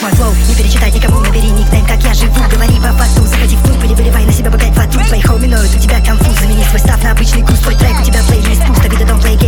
мой флоу. Не перечитай никому, набери никнейм, как я живу. Говори по факту, заходи в клуб или выливай на себя по 5 фату. Твои хоу минуют, у тебя конфуз. Замени свой став на обычный груз, твой трек, у тебя плейлист пуст. Обида, don't play